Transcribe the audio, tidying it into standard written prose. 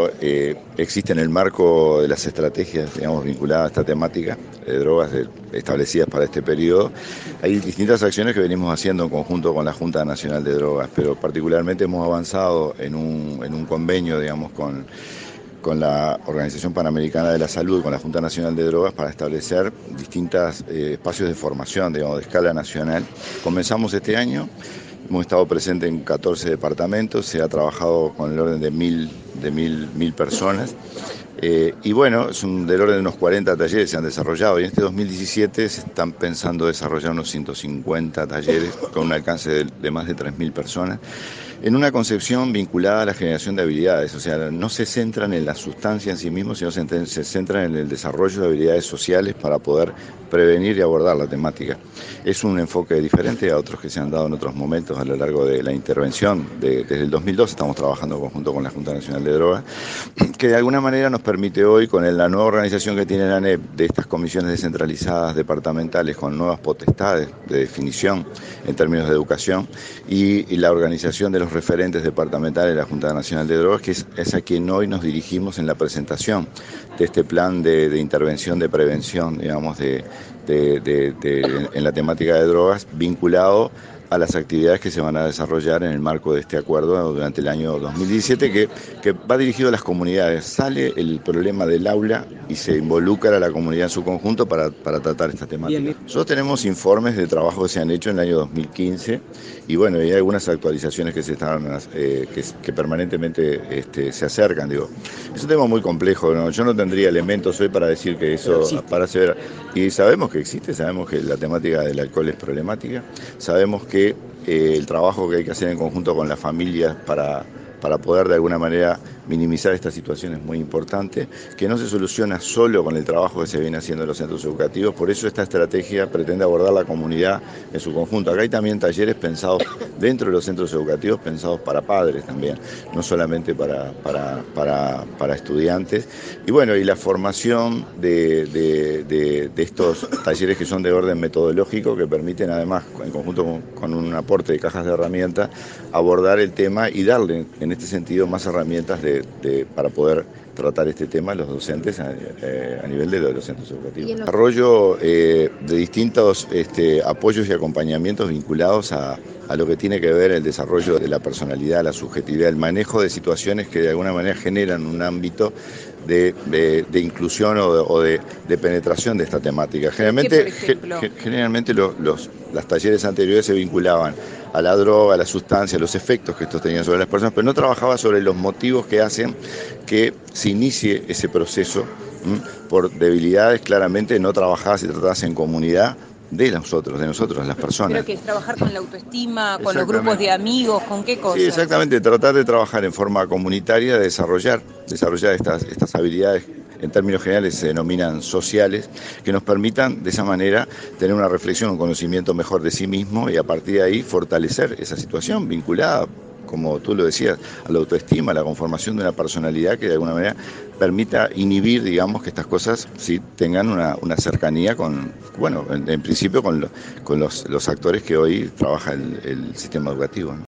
bueno, existe en el marco de las estrategias, digamos, vinculadas a esta temática de drogas establecidas para este periodo. Hay distintas acciones que venimos haciendo en conjunto con la Junta Nacional de Drogas, pero particularmente hemos avanzado en un convenio, digamos, con la Organización Panamericana de la Salud, con la Junta Nacional de Drogas, para establecer distintos espacios de formación, digamos, de escala nacional. Comenzamos este año. Hemos estado presentes en 14 departamentos, se ha trabajado con el orden de mil personas. Y bueno, del orden de unos 40 talleres se han desarrollado y en este 2017 se están pensando desarrollar unos 150 talleres con un alcance de más de 3.000 personas, en una concepción vinculada a la generación de habilidades. O sea, no se centran en la sustancia en sí mismo, sino se centran en el desarrollo de habilidades sociales para poder prevenir y abordar la temática. Es un enfoque diferente a otros que se han dado en otros momentos a lo largo de la intervención. Desde el 2002 estamos trabajando en conjunto con la Junta Nacional de Drogas, que de alguna manera nos permite hoy, con la nueva organización que tiene la ANEP, de estas comisiones descentralizadas departamentales con nuevas potestades de definición en términos de educación, y la organización de los referentes departamentales de la Junta Nacional de Drogas, que es a quien hoy nos dirigimos en la presentación de este plan de intervención, de prevención, digamos, en la temática de drogas, vinculado a las actividades que se van a desarrollar en el marco de este acuerdo durante el año 2017, que va dirigido a las comunidades. Sale el problema del aula y se involucra a la comunidad en su conjunto para tratar esta temática. Bien. Nosotros tenemos informes de trabajo que se han hecho en el año 2015 y bueno, hay algunas actualizaciones que que permanentemente se acercan. Digo, es un tema muy complejo, ¿no? Yo no tendría elementos hoy para decir que eso para hacer. Y sabemos que existe, sabemos que la temática del alcohol es problemática, sabemos que el trabajo que hay que hacer en conjunto con las familias para poder de alguna manera minimizar esta situación es muy importante, que no se soluciona solo con el trabajo que se viene haciendo en los centros educativos. Por eso esta estrategia pretende abordar la comunidad en su conjunto. Acá hay también talleres pensados dentro de los centros educativos, pensados para padres también, no solamente para estudiantes. Y bueno, y la formación de estos talleres que son de orden metodológico, que permiten además, en conjunto con un aporte de cajas de herramientas, abordar el tema y darle en este sentido más herramientas para poder tratar este tema a los docentes a nivel de los centros educativos. Desarrollo de distintos apoyos y acompañamientos vinculados a lo que tiene que ver el desarrollo de la personalidad, la subjetividad, el manejo de situaciones que de alguna manera generan un ámbito de inclusión o de penetración de esta temática. Generalmente los talleres anteriores se vinculaban a la droga, a la sustancia, a los efectos que estos tenían sobre las personas, pero no trabajaba sobre los motivos que hacen que se inicie ese proceso. Por debilidades, claramente no trabajaba, se trataba en comunidad de nosotros, las personas. Pero que es trabajar con la autoestima, con los grupos de amigos, ¿con qué cosas? Sí, exactamente, tratar de trabajar en forma comunitaria, de desarrollar estas habilidades, en términos generales se denominan sociales, que nos permitan de esa manera tener una reflexión, un conocimiento mejor de sí mismo y a partir de ahí fortalecer esa situación vinculada, como tú lo decías, a la autoestima, a la conformación de una personalidad que de alguna manera permita inhibir, digamos, que estas cosas sí tengan una cercanía con, bueno, en principio con los actores que hoy trabaja el sistema educativo, ¿no?